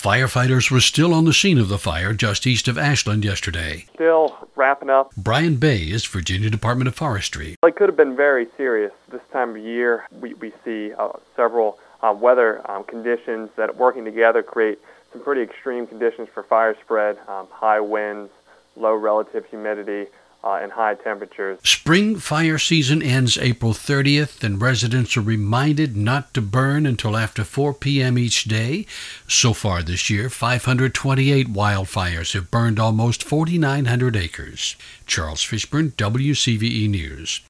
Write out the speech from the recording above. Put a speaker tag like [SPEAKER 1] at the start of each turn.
[SPEAKER 1] Firefighters were still on the scene of the fire just east of Ashland yesterday.
[SPEAKER 2] Still wrapping up.
[SPEAKER 1] Brian Bay is Virginia Department of Forestry.
[SPEAKER 2] It could have been very serious. This time of year, we see several weather conditions that working together create some pretty extreme conditions for fire spread, high winds, low relative humidity, and high temperatures.
[SPEAKER 1] Spring fire season ends April 30th, and residents are reminded not to burn until after 4 p.m. each day. So far this year, 528 wildfires have burned almost 4,900 acres. Charles Fishburne, WCVE News.